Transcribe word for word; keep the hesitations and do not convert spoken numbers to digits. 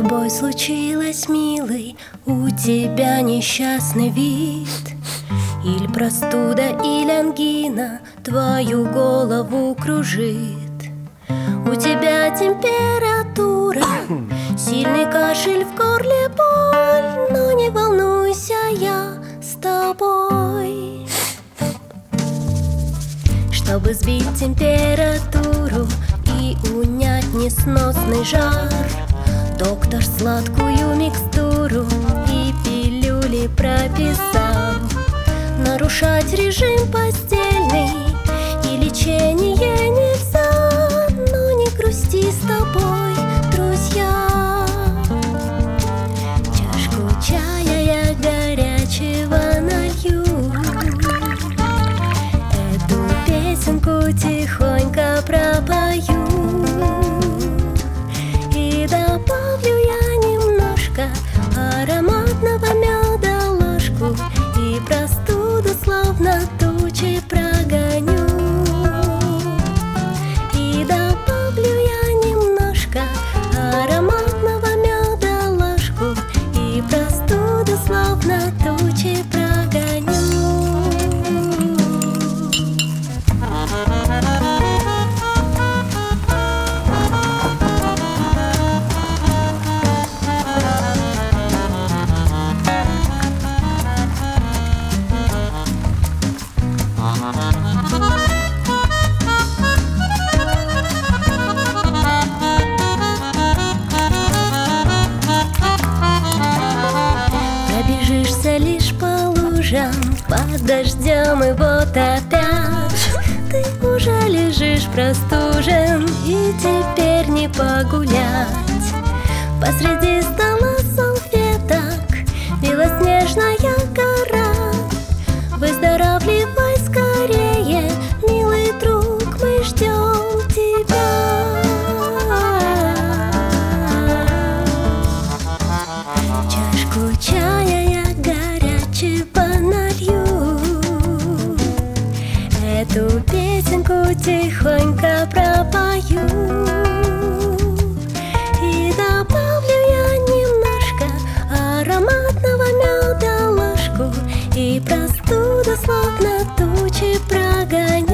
тобой случилось, милый? У тебя несчастный вид? Или простуда, или ангина твою голову кружит? У тебя температура, сильный кашель, в горле боль. Но не волнуйся, я с тобой. Чтобы сбить температуру и унять несносный жар, доктор сладкую микстуру и пилюли прописал. Нарушать режим постельный и лечение нельзя. Но не грусти, с тобой друзья. Чашку чая я горячего налью, эту песенку тихонько пропою и добавлю я немножко ароматного меда, ложку, и простуду словно тучи прогоню. И добавлю я немножко ароматного меда, ложку, и простуду словно тучи прогоню. Пробежишься лишь по лужам под дождем, и вот опять ты уже лежишь простужен, и теперь не погулять. Посреди стола салфеток белоснежная гора. Выздоравливай скорее, милый друг, мы ждем тебя. Чашку чая я горячего налью, эту песенку тихонько пропою и добавлю я немножко ароматного меда, ложку, и простуду словно тучи прогоню.